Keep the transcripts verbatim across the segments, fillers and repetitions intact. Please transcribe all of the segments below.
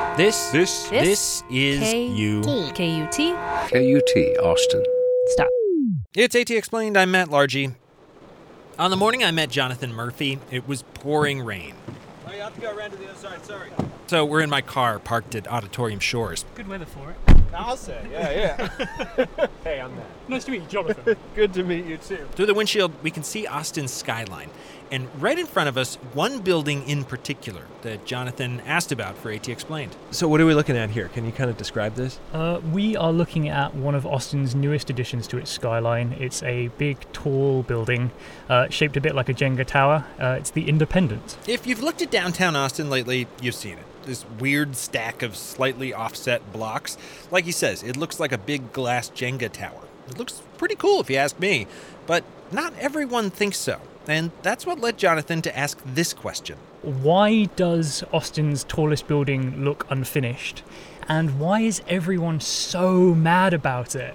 This, This, this, this is K- you. K U T. K U T, Austin. Stop. It's AT Explained. I'm Matt Largy. On the morning I met Jonathan Murphy, it was pouring rain. Oh, you have to go around to the other side, sorry. So we're in my car parked at Auditorium Shores. Good weather for it. I'll say, yeah, yeah. Hey, I'm Matt. Nice to meet you, Jonathan. Good to meet you, too. Through the windshield, we can see Austin's skyline. And right in front of us, one building in particular that Jonathan asked about for AT Explained. So what are we looking at here? Can you kind of describe this? Uh, we are looking at one of Austin's newest additions to its skyline. It's a big, tall building uh, shaped a bit like a Jenga tower. Uh, it's the Independent. If you've looked at downtown Austin lately, you've seen it. This weird stack of slightly offset blocks. Like he says, it looks like a big glass Jenga tower. It looks pretty cool if you ask me, but not everyone thinks so. And that's what led Jonathan to ask this question. Why does Austin's tallest building look unfinished? And why is everyone so mad about it?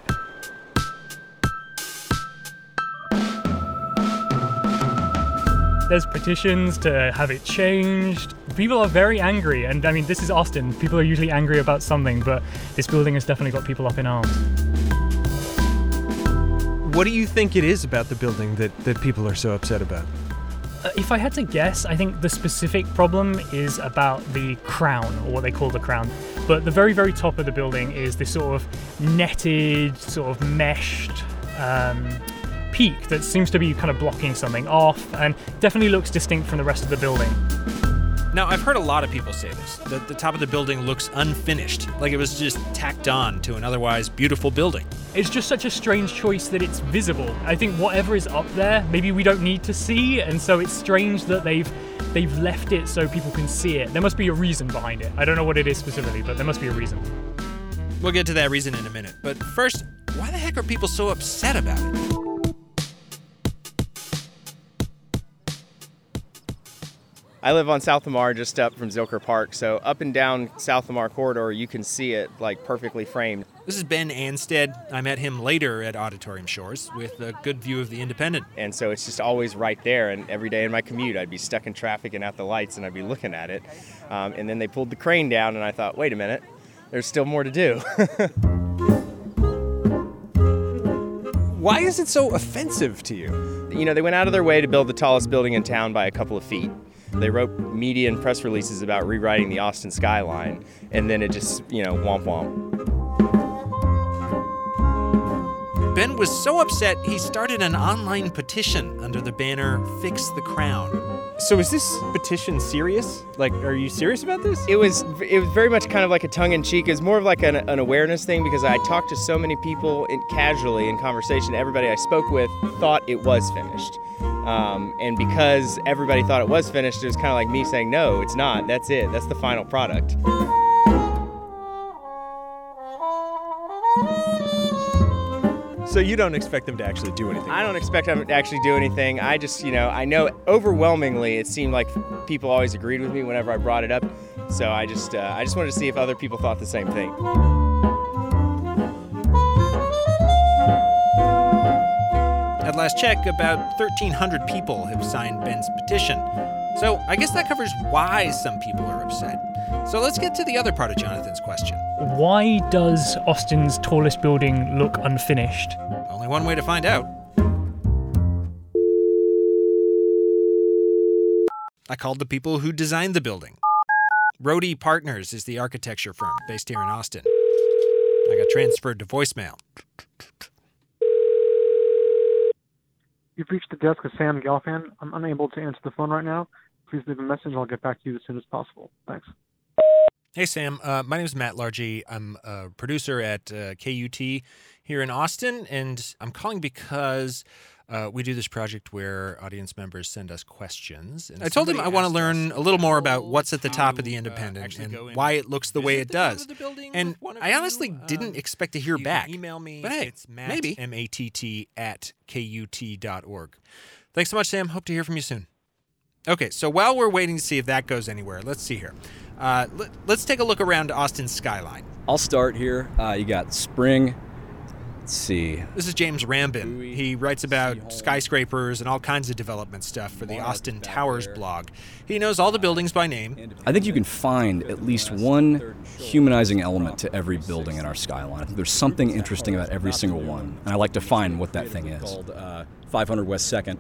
There's petitions to have it changed. People are very angry, and I mean, this is Austin. People are usually angry about something, but this building has definitely got people up in arms. What do you think it is about the building that, that people are so upset about? Uh, if I had to guess, I think the specific problem is about the crown, or what they call the crown. But the very, very top of the building is this sort of netted, sort of meshed um, peak that seems to be kind of blocking something off, and definitely looks distinct from the rest of the building. Now, I've heard a lot of people say this, that the top of the building looks unfinished, like it was just tacked on to an otherwise beautiful building. It's just such a strange choice that it's visible. I think whatever is up there, maybe we don't need to see, and so it's strange that they've they've left it so people can see it. There must be a reason behind it. I don't know what it is specifically, but there must be a reason. We'll get to that reason in a minute, but first, why the heck are people so upset about it? I live on South Lamar, just up from Zilker Park, so up and down South Lamar corridor, you can see it like perfectly framed. This is Ben Anstead. I met him later at Auditorium Shores with a good view of the Independent. And so it's just always right there, and every day in my commute, I'd be stuck in traffic and at the lights, and I'd be looking at it. Um, and then they pulled the crane down, and I thought, wait a minute, there's still more to do. Why is it so offensive to you? You know, they went out of their way to build the tallest building in town by a couple of feet. They wrote media and press releases about rewriting the Austin skyline, and then it just, you know, womp womp. Ben was so upset, he started an online petition under the banner, Fix the Crown. So is this petition serious? Like, are you serious about this? It was it was very much kind of like a tongue-in-cheek. It was more of like an, an awareness thing, because I talked to so many people in, casually in conversation. Everybody I spoke with thought it was finished. Um, and because everybody thought it was finished, it was kind of like me saying, no, it's not. That's it. That's the final product. So you don't expect them to actually do anything? I don't expect them to actually do anything. I just, you know, I know overwhelmingly it seemed like people always agreed with me whenever I brought it up. So I just, uh, I just wanted to see if other people thought the same thing. At last check, about thirteen hundred people have signed Ben's petition. So I guess that covers why some people are upset. So let's get to the other part of Jonathan's question. Why does Austin's tallest building look unfinished? Only one way to find out. I called the people who designed the building. Rohde Partners is the architecture firm based here in Austin. I got transferred to voicemail. You've reached the desk of Sam Gelfand. I'm unable to answer the phone right now. Please leave a message and I'll get back to you as soon as possible. Thanks. Hey, Sam. Uh, my name is Matt Largy. I'm a producer at uh, K U T here in Austin, and I'm calling because uh, we do this project where audience members send us questions. And I told him I want to learn a little more about what's at the top of the Independent uh, and why it looks the way it does. And I honestly you. didn't um, expect to hear back. Email me. But hey, it's Matt, maybe. M A T T at K U T dot org. Thanks so much, Sam. Hope to hear from you soon. Okay, so while we're waiting to see if that goes anywhere, let's see here. Uh, let, let's take a look around Austin's skyline. I'll start here. Uh, you got spring, Let's see. This is James Rambin. He writes about skyscrapers and all kinds of development stuff for the Austin Towers blog. He knows all the buildings by name. I think you can find at least one humanizing element to every building in our skyline. There's something interesting about every single one, and I like to find what that thing is. Called uh, five hundred West second.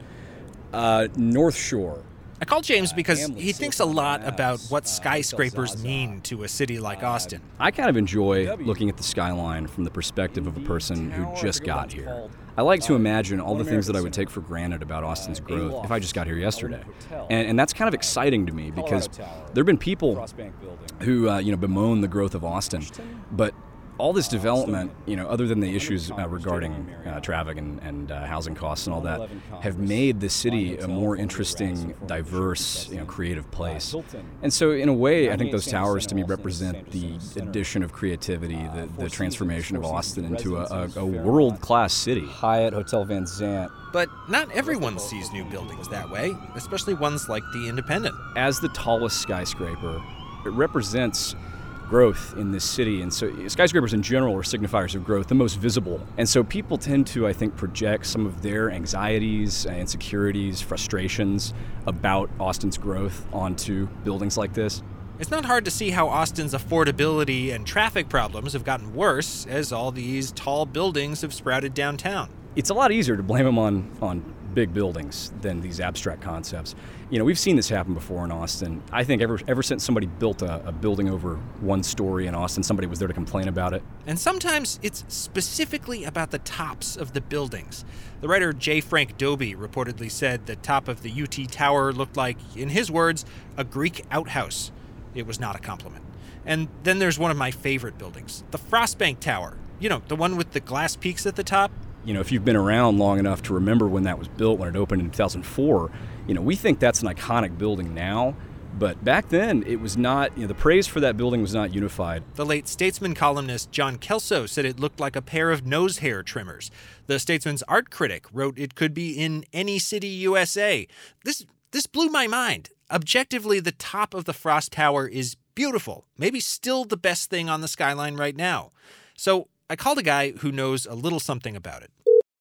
Uh, North Shore. I called James because he thinks a lot about what skyscrapers mean to a city like Austin. I kind of enjoy looking at the skyline from the perspective of a person who just got here. I like to imagine all the things that I would take for granted about Austin's growth if I just got here yesterday. And, and that's kind of exciting to me because there have been people who uh, you know, bemoan the growth of Austin, but all this development, you know, other than the issues uh, regarding uh, traffic and, and uh, housing costs and all that, have made the city a more interesting, diverse, you know, creative place. And so, in a way, I think those towers to me represent the addition of creativity, the, the transformation of Austin into a, a, a world-class city. Hyatt Hotel Van Zandt. But not everyone sees new buildings that way, especially ones like the Independent. As the tallest skyscraper, it represents growth in this city, and so skyscrapers in general are signifiers of growth, the most visible. And so people tend to, I think, project some of their anxieties, insecurities, frustrations about Austin's growth onto buildings like this. It's not hard to see how Austin's affordability and traffic problems have gotten worse as all these tall buildings have sprouted downtown. It's a lot easier to blame them on, on big buildings than these abstract concepts. You know, we've seen this happen before in Austin. I think ever ever since somebody built a, a building over one story in Austin, somebody was there to complain about it. And sometimes it's specifically about the tops of the buildings. The writer J. Frank Dobie reportedly said the top of the U T Tower looked like, in his words, a Greek outhouse. It was not a compliment. And then there's one of my favorite buildings, the Frostbank Tower. You know, the one with the glass peaks at the top. You know, if you've been around long enough to remember when that was built, when it opened in two thousand four, you know, we think that's an iconic building now, but back then it was not, you know, the praise for that building was not unified. The late Statesman columnist John Kelso said it looked like a pair of nose hair trimmers. The Statesman's art critic wrote it could be in any city U S A. This this blew my mind. Objectively, the top of the Frost Tower is beautiful, maybe still the best thing on the skyline right now. So I called a guy who knows a little something about it.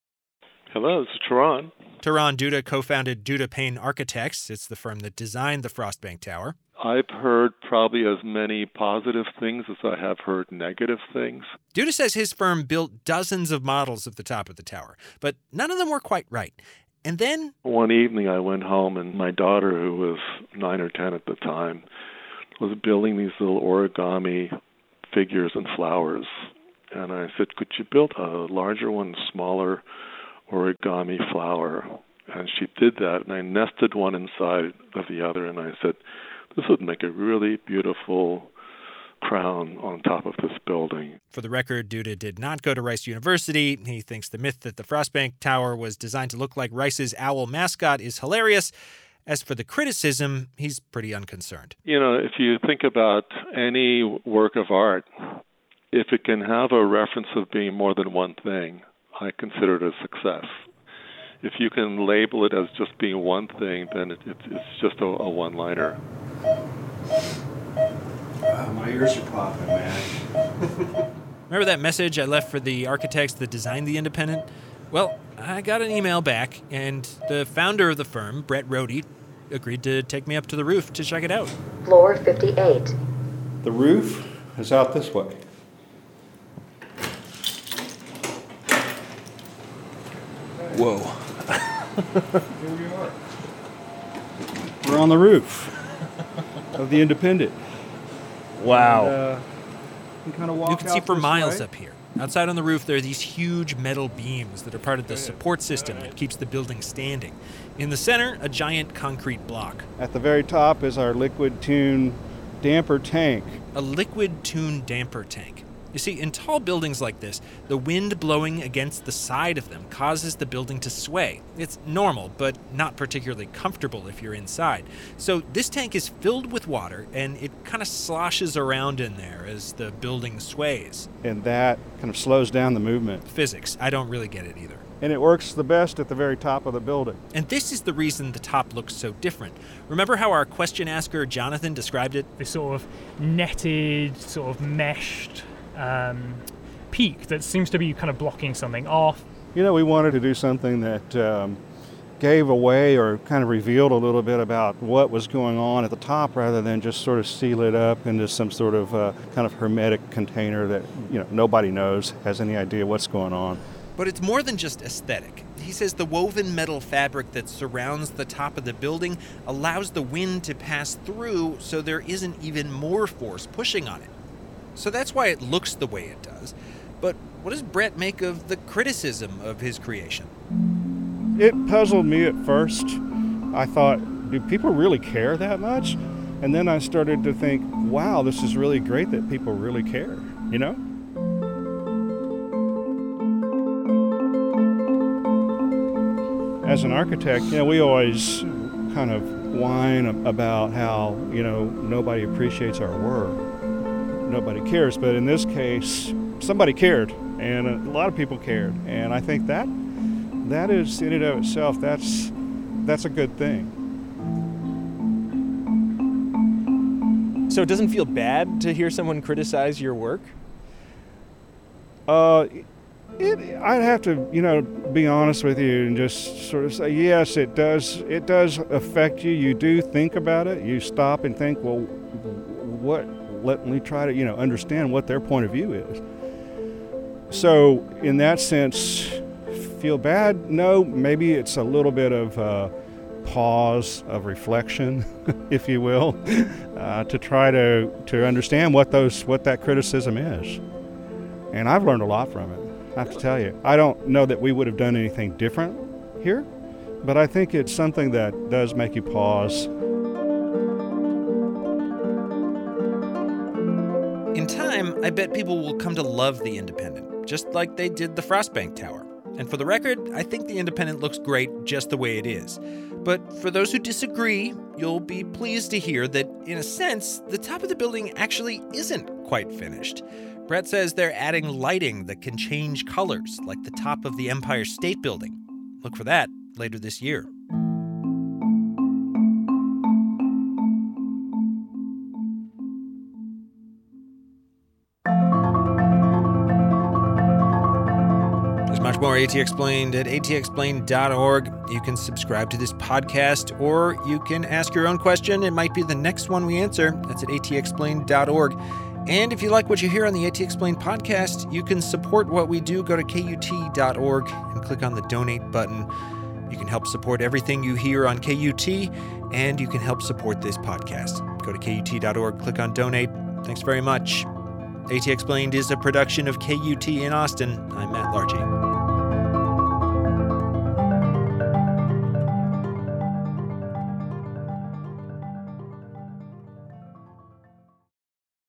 Hello, this is Tehran. Tehran Duda co-founded Duda Payne Architects. It's the firm that designed the Frostbank Tower. I've heard probably as many positive things as I have heard negative things. Duda says his firm built dozens of models of the top of the tower, but none of them were quite right. And then one evening I went home and my daughter, who was nine or ten at the time, was building these little origami figures and flowers. And I said, could you build a larger one, smaller origami flower? And she did that, and I nested one inside of the other, and I said, this would make a really beautiful crown on top of this building. For the record, Duda did not go to Rice University. He thinks the myth that the Frostbank Tower was designed to look like Rice's owl mascot is hilarious. As for the criticism, he's pretty unconcerned. You know, if you think about any work of art, if it can have a reference of being more than one thing, I consider it a success. If you can label it as just being one thing, then it, it, it's just a, a one-liner. Uh, my ears are popping, man. Remember that message I left for the architects that designed the Independent? Well, I got an email back, and the founder of the firm, Brett Rohde, agreed to take me up to the roof to check it out. Floor fifty-eight. The roof is out this way. Whoa. Here we are. We're on the roof of the Independent. Wow. And, uh, you can, kind of walk you can see out for this miles way. up here. Outside on the roof, there are these huge metal beams that are part of the support system that keeps the building standing. In the center, a giant concrete block. At the very top is our liquid tune damper tank. A liquid tune damper tank. You see, in tall buildings like this, the wind blowing against the side of them causes the building to sway. It's normal, but not particularly comfortable if you're inside. So this tank is filled with water, and it kind of sloshes around in there as the building sways. And that kind of slows down the movement. Physics, I don't really get it either. And it works the best at the very top of the building. And this is the reason the top looks so different. Remember how our question asker, Jonathan, described it? This sort of netted, sort of meshed, Um, peak that seems to be kind of blocking something off. You know, we wanted to do something that um, gave away or kind of revealed a little bit about what was going on at the top rather than just sort of seal it up into some sort of uh, kind of hermetic container that, you know, nobody knows, has any idea what's going on. But it's more than just aesthetic. He says the woven metal fabric that surrounds the top of the building allows the wind to pass through so there isn't even more force pushing on it. So that's why it looks the way it does. But what does Brett make of the criticism of his creation? It puzzled me at first. I thought, do people really care that much? And then I started to think, wow, this is really great that people really care, you know? As an architect, you know, we always kind of whine about how, you know, nobody appreciates our work. Nobody cares, but in this case, somebody cared, and a lot of people cared. And I think that that is, in and of itself, that's that's a good thing. So it doesn't feel bad to hear someone criticize your work? Uh, it, I'd have to, you know, be honest with you and just sort of say, yes, it does. It does affect you. You do think about it. You stop and think, well, what? Let me try to, you know, understand what their point of view is. So, in that sense, feel bad? No, maybe it's a little bit of uh, pause of reflection, if you will, uh, to try to to understand what those what that criticism is. And I've learned a lot from it. I have to tell you, I don't know that we would have done anything different here, but I think it's something that does make you pause. In time, I bet people will come to love the Independent, just like they did the Frostbank Tower. And for the record, I think the Independent looks great just the way it is. But for those who disagree, you'll be pleased to hear that, in a sense, the top of the building actually isn't quite finished. Brett says they're adding lighting that can change colors, like the top of the Empire State Building. Look for that later this year. Much more AT Explained at A T explained dot org. You can subscribe to this podcast, or you can ask your own question. It might be the next one we answer. That's at A T explained dot org. And if you like what you hear on the AT Explained podcast, you can support what we do. Go to K U T dot org and click on the donate button. You can help support everything you hear on K U T, and you can help support this podcast. Go to K U T dot org, click on donate. Thanks very much. AT Explained is a production of K U T in Austin. I'm Matt Largy.